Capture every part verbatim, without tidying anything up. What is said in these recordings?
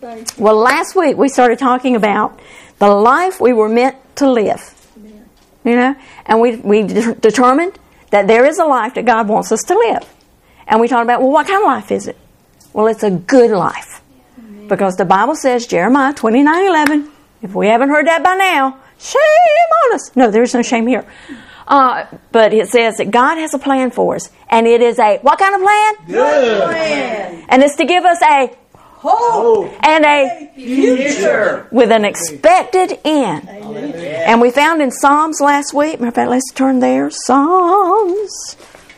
Well, last week we started talking about the life we were meant to live. You know, and we we de- determined that there is a life that God wants us to live. And we talked about, well, what kind of life is it? Well, it's a good life. Amen. Because the Bible says, Jeremiah twenty-nine eleven, if we haven't heard that by now, shame on us. No, there's no shame here. Uh, but it says that God has a plan for us. And it is a, what kind of plan? Good plan. And it's to give us a hope and a future with an expected end. Amen. And we found in Psalms last week, matter of fact, let's turn there. Psalms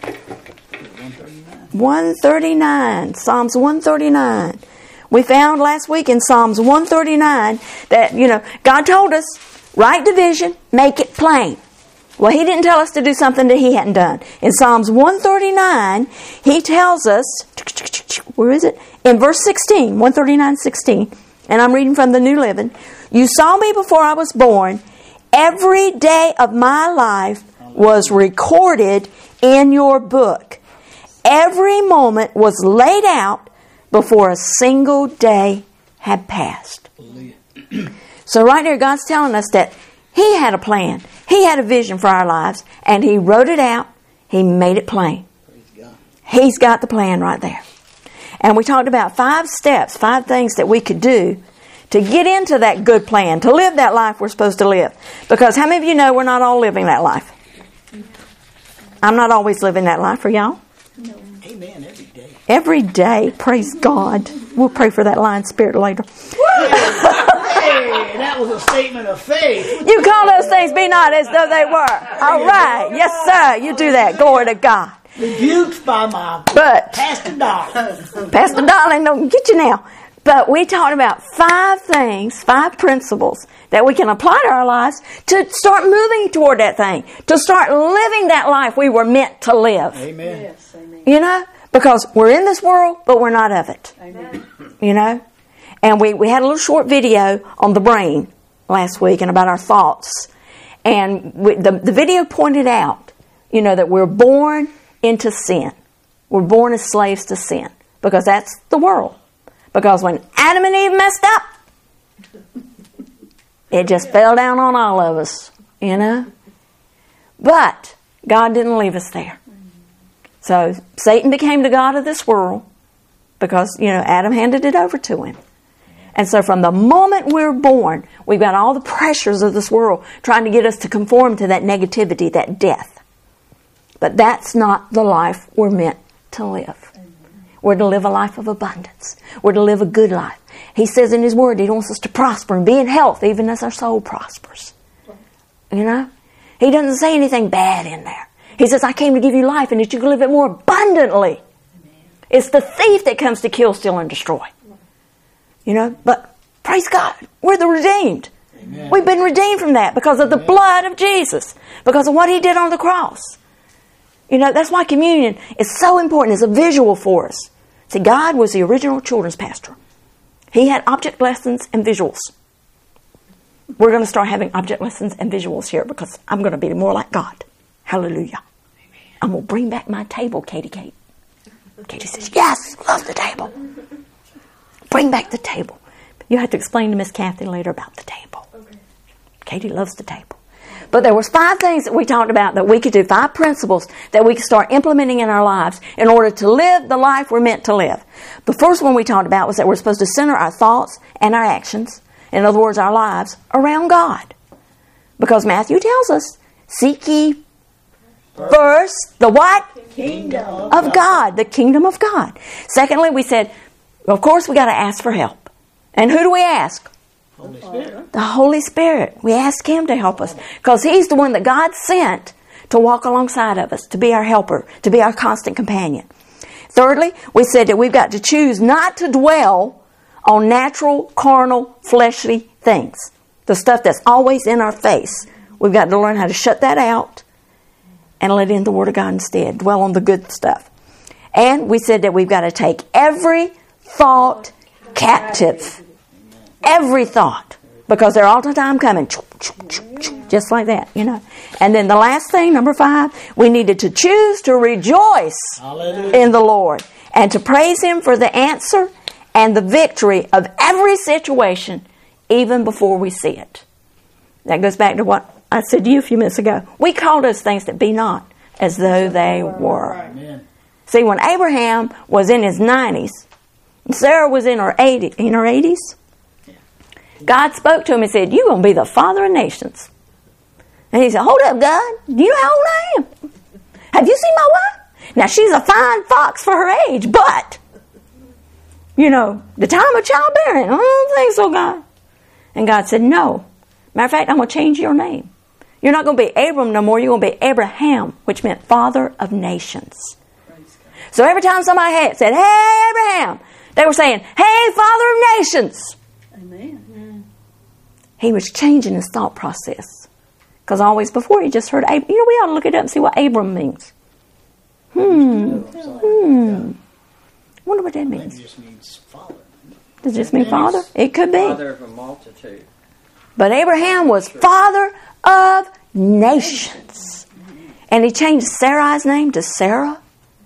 one thirty-nine. Psalms one thirty-nine. We found last week in Psalms one thirty-nine that, you know, God told us, write division, make it plain. Well, He didn't tell us to do something that He hadn't done. In Psalms one thirty-nine, He tells us, where is it? In verse sixteen, one thirty-nine sixteen, and I'm reading from the New Living. You saw me before I was born. Every day of my life was recorded in your book. Every moment was laid out before a single day had passed. So right here, God's telling us that He had a plan. He had a vision for our lives, and He wrote it out. He made it plain. He's got the plan right there. And we talked about five steps, five things that we could do to get into that good plan, to live that life we're supposed to live. Because how many of you know we're not all living that life? I'm not always living that life for y'all. No. Amen. Every day. Every day. Praise God. We'll pray for that lion spirit later. Hey, that was a statement of faith. You call those things be not as though they were. All right. Yes, sir. You do that. Glory to God. Rebuked by my but, Pastor Darling. Pastor Darling, don't get you now. But we talked about five things, five principles that we can apply to our lives to start moving toward that thing, to start living that life we were meant to live. Amen. Yes, amen. You know, because we're in this world, but we're not of it. Amen. You know, and we, we had a little short video on the brain last week and about our thoughts. And we, the, the video pointed out, you know, that we're born into sin. We're born as slaves to sin because that's the world. Because when Adam and Eve messed up, it just fell down on all of us, you know. But God didn't leave us there. So Satan became the god of this world because, you know, Adam handed it over to him. And so from the moment we're born, we've got all the pressures of this world trying to get us to conform to that negativity, that death. But that's not the life we're meant to live. We're to live a life of abundance. We're to live a good life. He says in His Word He wants us to prosper and be in health even as our soul prospers. You know? He doesn't say anything bad in there. He says, I came to give you life and that you can live it more abundantly. It's the thief that comes to kill, steal, and destroy. You know? But praise God, we're the redeemed. Amen. We've been redeemed from that because of the Amen. Blood of Jesus. Because of what He did on the cross. You know, that's why communion is so important. It's a visual for us. See, God was the original children's pastor. He had object lessons and visuals. We're going to start having object lessons and visuals here because I'm going to be more like God. Hallelujah. Amen. I'm going to bring back my table, Katie Kate. Katie says, yes, love the table. Bring back the table. You have to explain to Miss Kathy later about the table. Okay. Katie loves the table. But there was five things that we talked about that we could do, five principles that we could start implementing in our lives in order to live the life we're meant to live. The first one we talked about was that we're supposed to center our thoughts and our actions, in other words, our lives, around God. Because Matthew tells us, seek ye first the what? Kingdom of God. The kingdom of God. Secondly, we said, of course, we got to ask for help. And who do we ask? Holy Spirit. The Holy Spirit. We ask Him to help us because He's the one that God sent to walk alongside of us, to be our helper, to be our constant companion. Thirdly, we said that we've got to choose not to dwell on natural, carnal, fleshly things. The stuff that's always in our face. We've got to learn how to shut that out and let in the Word of God instead. Dwell on the good stuff. And we said that we've got to take every thought captive. Every thought. Because they're all the time coming. Just like that, you know. And then the last thing, number five, we needed to choose to rejoice Hallelujah. In the Lord. And to praise Him for the answer and the victory of every situation even before we see it. That goes back to what I said to you a few minutes ago. We call those things that be not as though they were. Amen. See, when Abraham was in his nineties, and Sarah was in her eighties, in her eighties, God spoke to him and said, "You're going to be the father of nations." And he said, "Hold up, God. Do you know how old I am? Have you seen my wife? Now, she's a fine fox for her age, but, you know, the time of childbearing, I don't think so, God." And God said, "No. Matter of fact, I'm going to change your name. You're not going to be Abram no more. You're going to be Abraham," which meant father of nations. So every time somebody had said, "Hey, Abraham," they were saying, "Hey, father of nations." Amen. He was changing his thought process. Because always before he just heard Abram. You know, we ought to look it up and see what Abram means. Hmm. Hmm. Wonder what that means. It just means father. Does it just mean father? It could be. Father of a multitude. But Abraham was father of nations. And he changed Sarai's name to Sarah.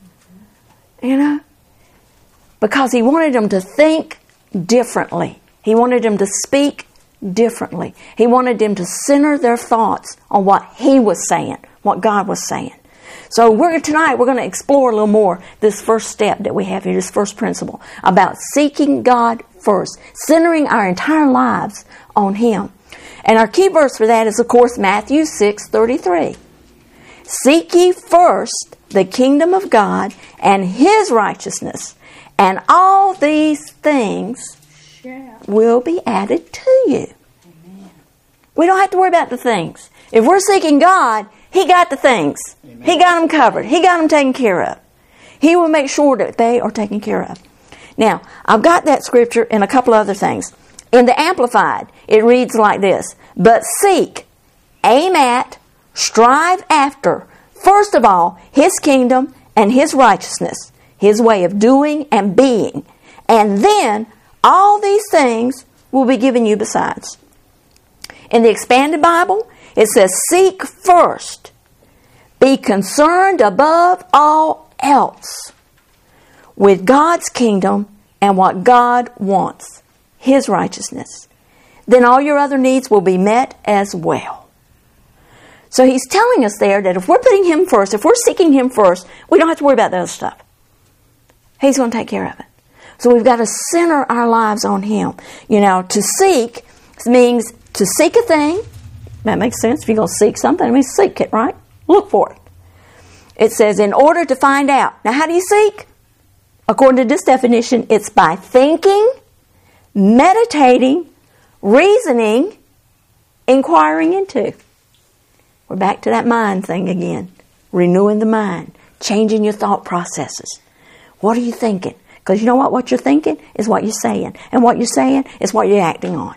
You know? Because he wanted them to think differently. He wanted them to speak differently. He wanted them to center their thoughts on what he was saying, what God was saying. So we're tonight we're going to explore a little more this first step that we have here, this first principle about seeking God first, centering our entire lives on Him. And our key verse for that is, of course, Matthew six thirty-three. "Seek ye first the kingdom of God and His righteousness, and all these things will be added to you." Amen. We don't have to worry about the things. If we're seeking God, He got the things. Amen. He got them covered. He got them taken care of. He will make sure that they are taken care of. Now, I've got that scripture and a couple other things. In the Amplified, it reads like this: "But seek, aim at, strive after, first of all, His kingdom and His righteousness, His way of doing and being, and then all these things will be given you besides." In the Expanded Bible, it says, "Seek first, be concerned above all else with God's kingdom and what God wants, His righteousness. Then all your other needs will be met as well." So He's telling us there that if we're putting Him first, if we're seeking Him first, we don't have to worry about the other stuff. He's going to take care of it. So we've got to center our lives on Him. You know, to seek means to seek a thing. That makes sense. If you're going to seek something, it means seek it, right? Look for it. It says, in order to find out. Now, how do you seek? According to this definition, it's by thinking, meditating, reasoning, inquiring into. We're back to that mind thing again. Renewing the mind. Changing your thought processes. What are you thinking? Because you know what? What you're thinking is what you're saying. And what you're saying is what you're acting on.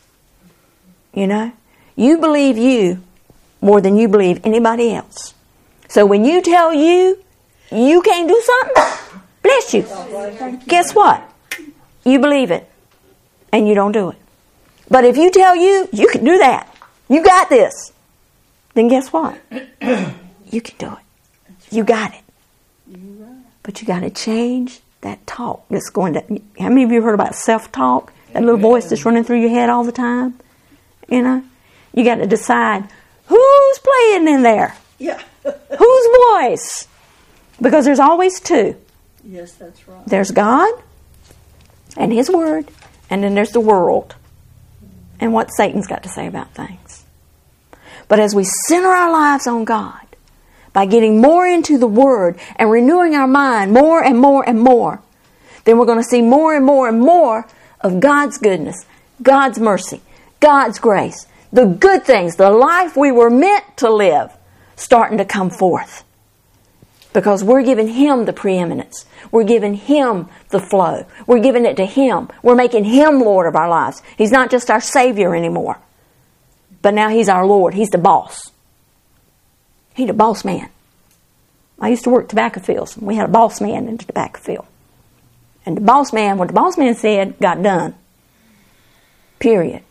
You know? You believe you more than you believe anybody else. So when you tell you you can't do something, bless you. Guess what? You believe it. And you don't do it. But if you tell you you can do that, you got this, then guess what? You can do it. You got it. But you got to change that talk that's going to... How many of you heard about self-talk? That little voice that's running through your head all the time? You know? You got to decide who's playing in there. Yeah. Whose voice? Because there's always two. Yes, that's right. There's God and His Word, and then there's the world and what Satan's got to say about things. But as we center our lives on God, by getting more into the Word and renewing our mind more and more and more, then we're going to see more and more and more of God's goodness, God's mercy, God's grace, the good things, the life we were meant to live, starting to come forth. Because we're giving Him the preeminence. We're giving Him the flow. We're giving it to Him. We're making Him Lord of our lives. He's not just our Savior anymore. But now He's our Lord. He's the boss. He's the boss man. I used to work tobacco fields. We had a boss man in the tobacco field. And the boss man, what the boss man said, got done. Period.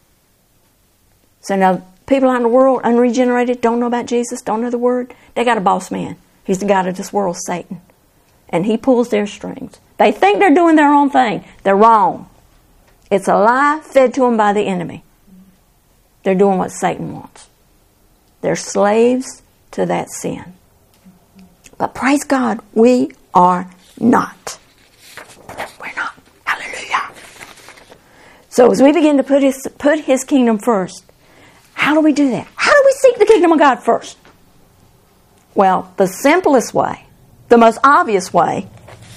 So now people out in the world, unregenerated, don't know about Jesus, don't know the Word. They got a boss man. He's the God of this world, Satan. And he pulls their strings. They think they're doing their own thing. They're wrong. It's a lie fed to them by the enemy. They're doing what Satan wants. They're slaves to that sin. But praise God, we are not. We're not. Hallelujah. So as we begin to put his, put his kingdom first, how do we do that? How do we seek the kingdom of God first? Well, the simplest way, the most obvious way,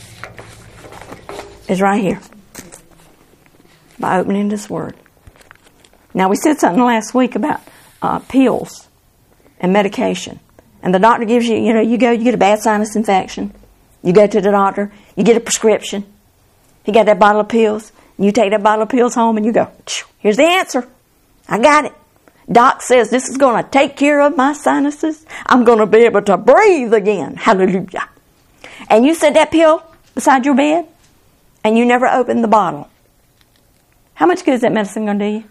is right here. By opening this Word. Now, we said something last week about uh, pills and medication. And the doctor gives you, you know, you go, you get a bad sinus infection. You go to the doctor. You get a prescription. He got that bottle of pills. You take that bottle of pills home and you go, here's the answer. I got it. Doc says this is going to take care of my sinuses. I'm going to be able to breathe again. Hallelujah. And you set that pill beside your bed and you never opened the bottle. How much good is that medicine going to do you?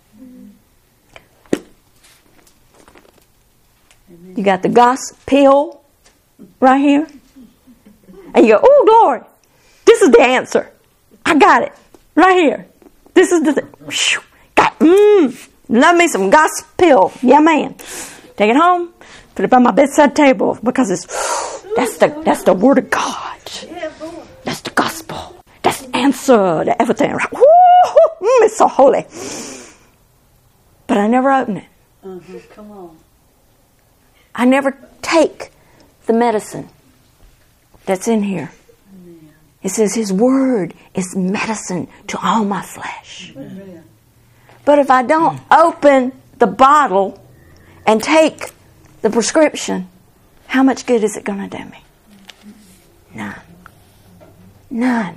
You got the gospel pill right here. And you go, oh, glory. This is the answer. I got it right here. This is the thing. Got, mmm, love me some gospel pill. Yeah, man. Take it home. Put it on my bedside table because it's, that's the, that's the word of God. That's the gospel. That's the answer to everything. Woo, mm, it's so holy. But I never open it. Uh-huh. Come on. I never take the medicine that's in here. Amen. It says his word is medicine to all my flesh. Amen. But if I don't open the bottle and take the prescription, how much good is it going to do me? None. None.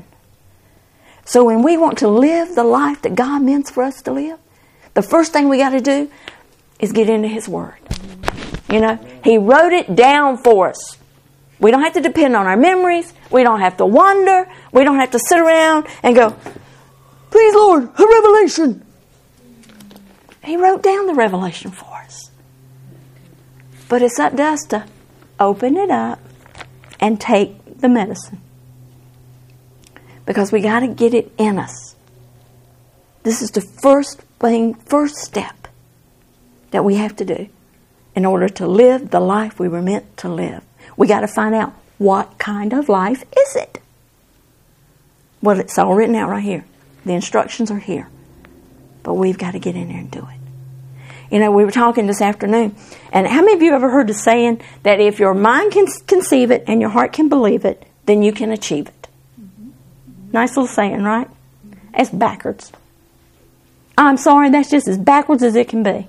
So when we want to live the life that God meant for us to live, the first thing we got to do is get into his word. You know, he wrote it down for us. We don't have to depend on our memories. We don't have to wonder. We don't have to sit around and go, please, Lord, a revelation. He wrote down the revelation for us. But it's up to us to open it up and take the medicine. Because we got to get it in us. This is the first thing, first step that we have to do in order to live the life we were meant to live. We got to find out, what kind of life is it? Well, it's all written out right here. The instructions are here. But we've got to get in there and do it. You know, we were talking this afternoon, and how many of you ever heard the saying that if your mind can conceive it and your heart can believe it, then you can achieve it? Mm-hmm. Nice little saying, right? It's backwards. I'm sorry, that's just as backwards as it can be.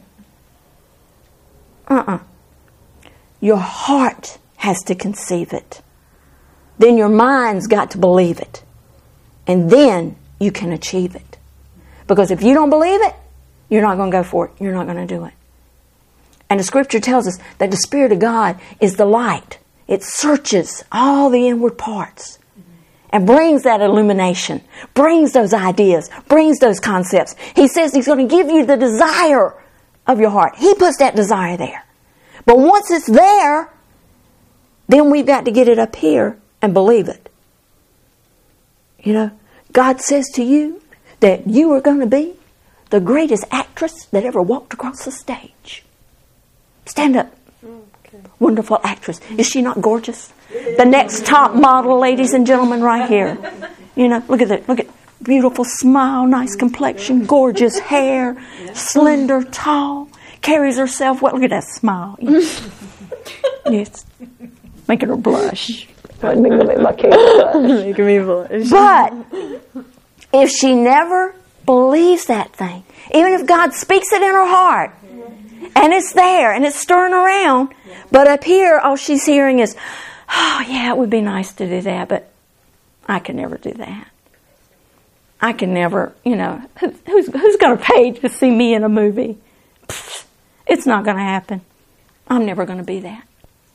Uh-uh. Your heart has to conceive it. Then your mind's got to believe it. And then you can achieve it. Because if you don't believe it, you're not going to go for it. You're not going to do it. And the scripture tells us that the Spirit of God is the light. It searches all the inward parts and brings that illumination, brings those ideas, brings those concepts. He says he's going to give you the desire of your heart. He puts that desire there. But once it's there, then we've got to get it up here and believe it. You know, God says to you that you are going to be the greatest actress that ever walked across the stage. Stand up. Okay. Wonderful actress. Is she not gorgeous? The next top model, ladies and gentlemen, right here. You know, look at that. Look at beautiful smile, nice complexion, gorgeous hair, slender, tall, carries herself well. Look at that smile. Yes. Making her blush. Making me blush. But if she never believes that thing, even if God speaks it in her heart, and it's there, and it's stirring around, but up here, all she's hearing is, oh, yeah, it would be nice to do that, but I can never do that. I can never, you know, who, who's, who's going to pay to see me in a movie? Pfft, it's not going to happen. I'm never going to be that.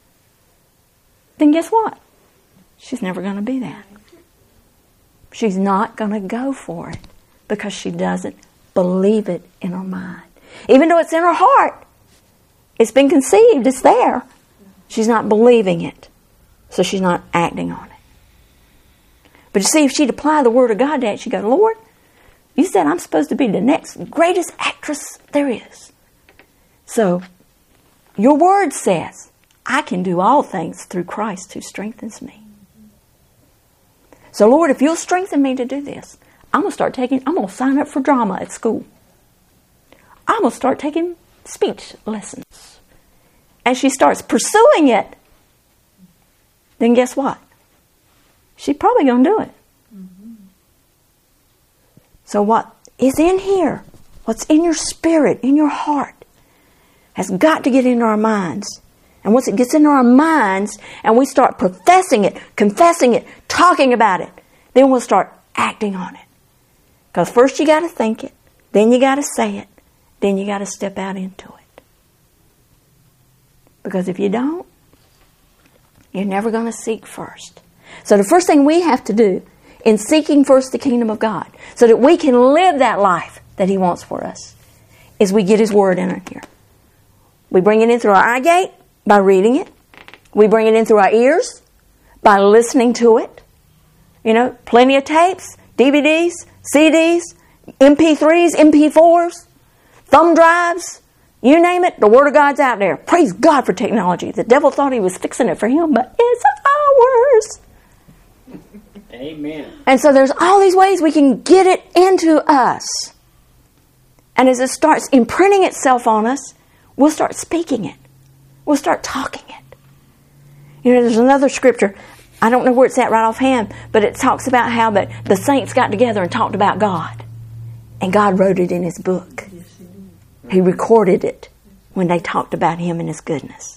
Then guess what? She's never going to be that. She's not going to go for it because she doesn't believe it in her mind. Even though it's in her heart, it's been conceived, it's there. She's not believing it, so she's not acting on it. But you see, if she'd apply the Word of God to that, she'd go, Lord, you said I'm supposed to be the next greatest actress there is. So, your Word says, I can do all things through Christ who strengthens me. So, Lord, if you'll strengthen me to do this, I'm going to start taking, I'm going to sign up for drama at school. I'm going to start taking speech lessons. And she starts pursuing it, then guess what? She's probably going to do it. Mm-hmm. So what is in here, what's in your spirit, in your heart, has got to get into our minds. And once it gets into our minds and we start professing it, confessing it, talking about it, then we'll start acting on it. Because first you got to think it, then you got to say it, then you got to step out into it. Because if you don't, you're never going to seek first. So the first thing we have to do in seeking first the kingdom of God, so that we can live that life that He wants for us, is we get His Word in here. We bring it in through our eye gate by reading it. We bring it in through our ears by listening to it. You know, plenty of tapes, D V Ds, C Ds, M P threes, M P fours, thumb drives, you name it, the Word of God's out there. Praise God for technology. The devil thought he was fixing it for him, but it's ours. Amen. And so there's all these ways we can get it into us. And as it starts imprinting itself on us, we'll start speaking it. We'll start talking it. You know, there's another scripture, I don't know where it's at right offhand, but it talks about how that the saints got together and talked about God. And God wrote it in His book. He recorded it when they talked about Him and His goodness.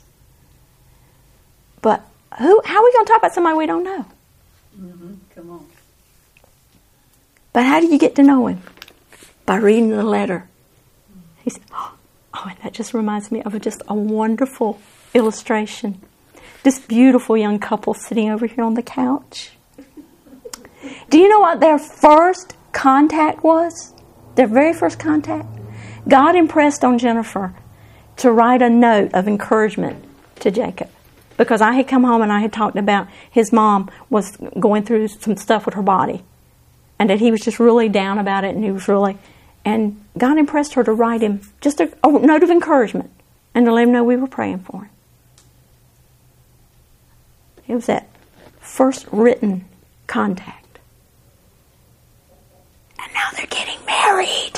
But who? How are we going to talk about somebody we don't know? Mm-hmm. Come on. But how do you get to know Him? By reading the letter. He said, oh, and that just reminds me of just a wonderful illustration. This beautiful young couple sitting over here on the couch. Do you know what their first contact was? Their very first contact? God impressed on Jennifer to write a note of encouragement to Jacob. Because I had come home and I had talked about his mom was going through some stuff with her body. And that he was just really down about it and he was really... And God impressed her to write him just a, a note of encouragement and to let him know we were praying for him. It was that first written contact. And now they're getting married.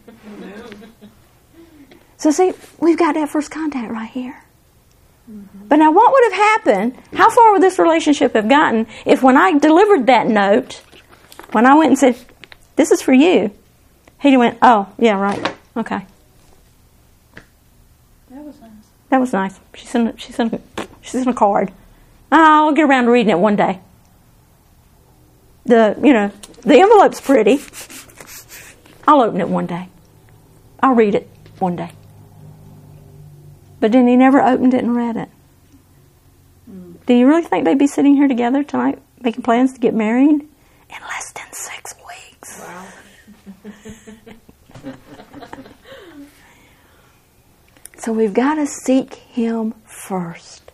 So see, we've got that first contact right here. Mm-hmm. But now what would have happened, how far would this relationship have gotten if when I delivered that note, when I went and said, this is for you, he went, oh, yeah, right, okay. That was nice. That was nice. She sent, she sent, she sent a card. I'll get around to reading it one day. The, you know, the envelope's pretty. I'll open it one day. I'll read it one day. But then he never opened it and read it. Mm. Do you really think they'd be sitting here together tonight making plans to get married in less than six weeks? Wow. So we've got to seek Him first.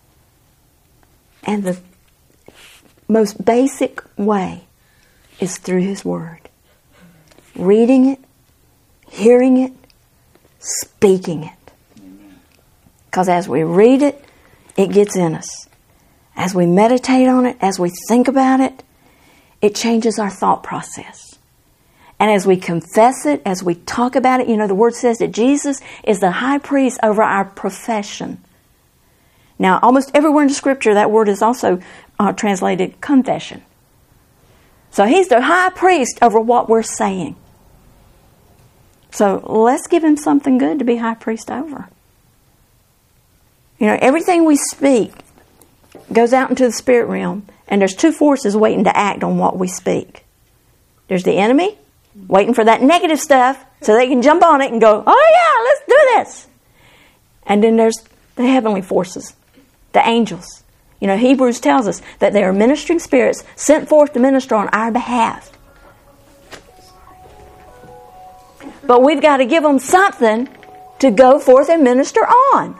And the most basic way is through His Word. Reading it, hearing it, speaking it. Because as we read it, it gets in us. As we meditate on it, as we think about it, it changes our thought process. And as we confess it, as we talk about it, you know, the Word says that Jesus is the high priest over our profession. Now, almost everywhere in the Scripture, that word is also uh, translated confession. So He's the high priest over what we're saying. So let's give Him something good to be high priest over. You know, everything we speak goes out into the spirit realm, and there's two forces waiting to act on what we speak. There's the enemy, waiting for that negative stuff so they can jump on it and go, oh yeah, let's do this. And then there's the heavenly forces, the angels. You know, Hebrews tells us that they are ministering spirits sent forth to minister on our behalf. But we've got to give them something to go forth and minister on.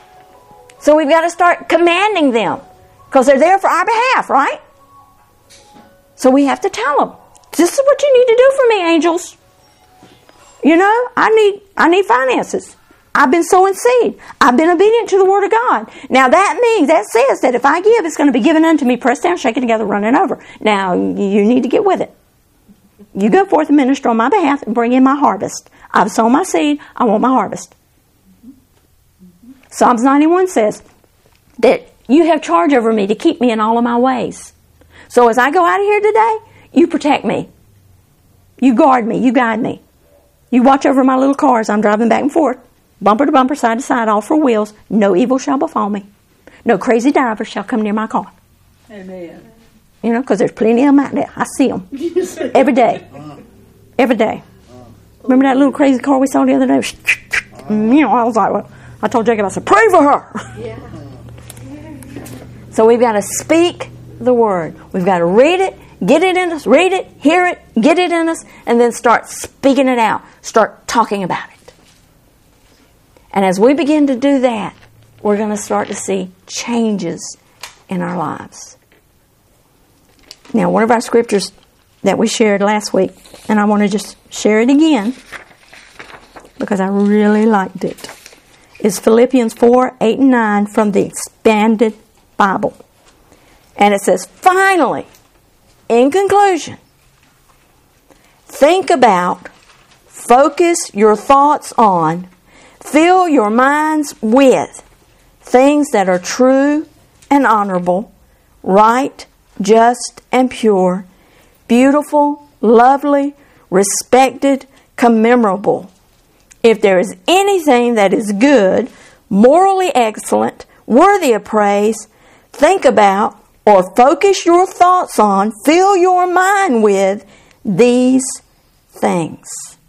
So we've got to start commanding them because they're there for our behalf, right? So we have to tell them, this is what you need to do for me, angels. You know, I need I need finances. I've been sowing seed. I've been obedient to the Word of God. Now that means, that says that if I give, it's going to be given unto me, pressed down, shaken together, running over. Now, you need to get with it. You go forth and minister on my behalf and bring in my harvest. I've sown my seed. I want my harvest. Psalms ninety-one says that you have charge over me to keep me in all of my ways. So as I go out of here today, you protect me. You guard me. You guide me. You watch over my little car as I'm driving back and forth, bumper to bumper, side to side, all four wheels. No evil shall befall me. No crazy driver shall come near my car. Amen. You know, because there's plenty of them out there. I see them every day. Every day. Remember that little crazy car we saw the other day? You know, I was like, well, I told Jacob, I said, pray for her. Yeah. So we've got to speak the Word. We've got to read it, get it in us, read it, hear it, get it in us, and then start speaking it out. Start talking about it. And as we begin to do that, we're going to start to see changes in our lives. Now, one of our scriptures that we shared last week, and I want to just share it again because I really liked it, is Philippians four, eight, and nine from the Expanded Bible. And it says, finally, in conclusion, think about, focus your thoughts on, fill your minds with things that are true and honorable, right, just, and pure, beautiful, lovely, respected, commemorable. If there is anything that is good, morally excellent, worthy of praise, think about or focus your thoughts on, fill your mind with these things.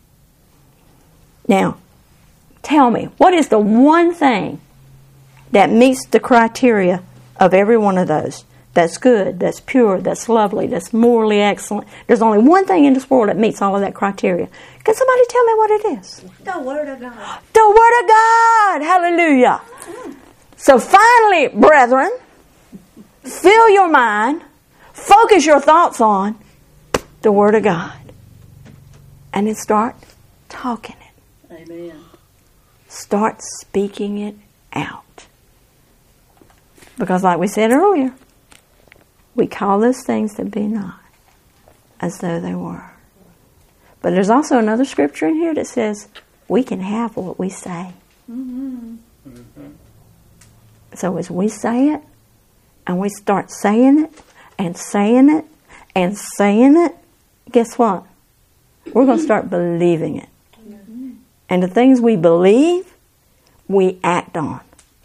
Now, tell me, what is the one thing that meets the criteria of every one of those? That's good, that's pure, that's lovely, that's morally excellent. There's only one thing in this world that meets all of that criteria. Can somebody tell me what it is? The Word of God. The Word of God. Hallelujah. So finally, brethren, fill your mind, focus your thoughts on the Word of God. And then start talking it. Amen. Start speaking it out. Because like we said earlier, we call those things that be not as though they were. But there's also another scripture in here that says we can have what we say. Mm-hmm. Mm-hmm. So as we say it, and we start saying it, and saying it, and saying it, guess what? We're going to start believing it. Mm-hmm. And the things we believe, we act on.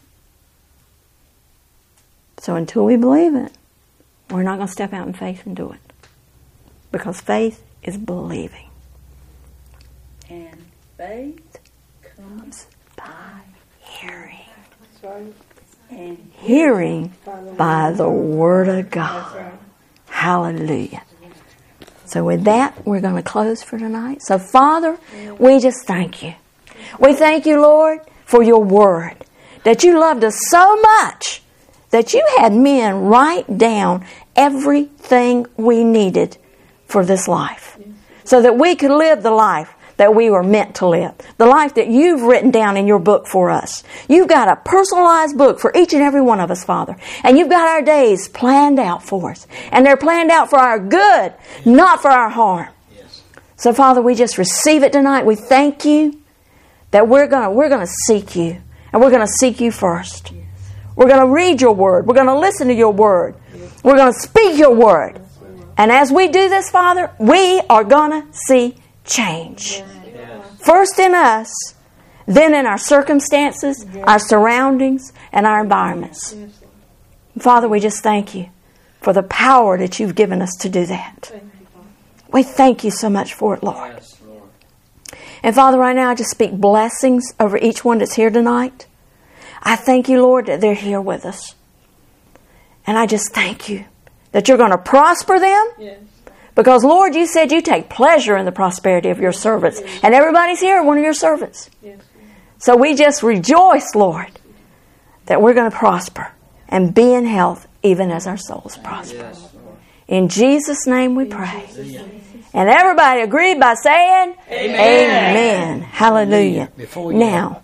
So until we believe it, we're not going to step out in faith and do it. Because faith is believing. And faith comes by hearing. That's right. And hearing by the Word of God. Hallelujah. So with that, we're going to close for tonight. So Father, we just thank you. We thank you, Lord, for your Word. That you loved us so much that you had men write down everything we needed for this life. So that we could live the life that we were meant to live. The life that you've written down in your book for us. You've got a personalized book for each and every one of us, Father. And you've got our days planned out for us. And they're planned out for our good, not for our harm. Yes. So, Father, we just receive it tonight. We thank you that we're gonna we're gonna seek you. And we're gonna seek you first. Yes. We're gonna read your word. We're gonna listen to your word. Yes. We're gonna speak your word. Yes. And as we do this, Father, we are gonna see change. Yes. First in us, then in our circumstances, yes. our surroundings, and our environments. Yes. Father, we just thank you for the power that you've given us to do that. Thank you, we thank you so much for it, Lord. Yes, Lord. And Father, right now I just speak blessings over each one that's here tonight. I thank you, Lord, that they're here with us. And I just thank you that you're going to prosper them. Yes. Because, Lord, you said you take pleasure in the prosperity of your servants. And everybody's here, one of your servants. So we just rejoice, Lord, that we're going to prosper and be in health even as our souls prosper. In Jesus' name we pray. And everybody agreed by saying, Amen. Amen. Hallelujah. Before we now,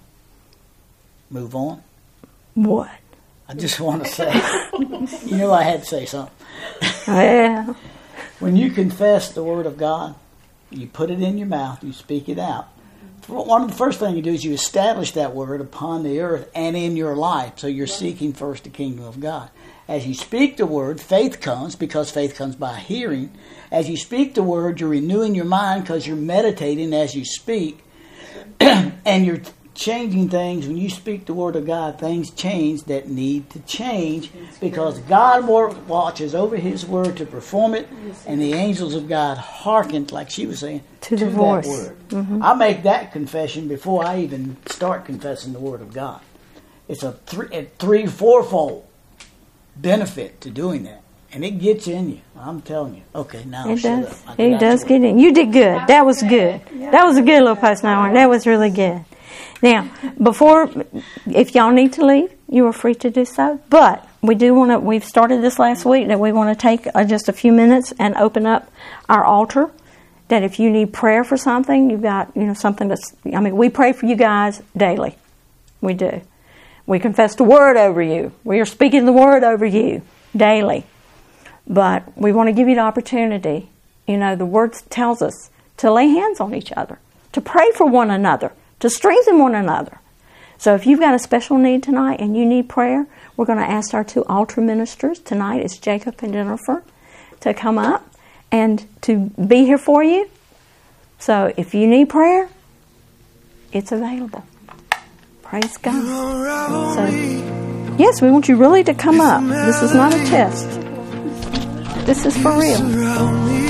move on, what? I just want to say, you know I had to say something. Yeah. When you confess the Word of God, you put it in your mouth, you speak it out. One of the first things you do is you establish that Word upon the earth and in your life. So you're seeking first the kingdom of God. As you speak the Word, faith comes, because faith comes by hearing. As you speak the Word, you're renewing your mind because you're meditating as you speak. And you're changing things. When you speak the Word of God, things change that need to change, because God watches over His Word to perform it, and the angels of God hearken, like she was saying, to, to the that voice. Word. Mm-hmm. I make that confession before I even start confessing the Word of God. It's a three, a three, fourfold benefit to doing that, and it gets in you. I'm telling you. Okay, now It shut does. up. I It got does you. get in. You did good. That was good. That was a good little post now. That was really good. Now, before, if y'all need to leave, you are free to do so. But we do want to. We've started this last week that we want to take uh, just a few minutes and open up our altar. That if you need prayer for something, you've got you know something that's. I mean, we pray for you guys daily. We do. We confess the Word over you. We are speaking the Word over you daily. But we want to give you the opportunity. You know, the Word tells us to lay hands on each other, to pray for one another, to strengthen one another. So if you've got a special need tonight and you need prayer, we're going to ask our two altar ministers tonight, it's Jacob and Jennifer, to come up and to be here for you. So if you need prayer, it's available. Praise God. So, yes, we want you really to come up. This is not a test. This is for real.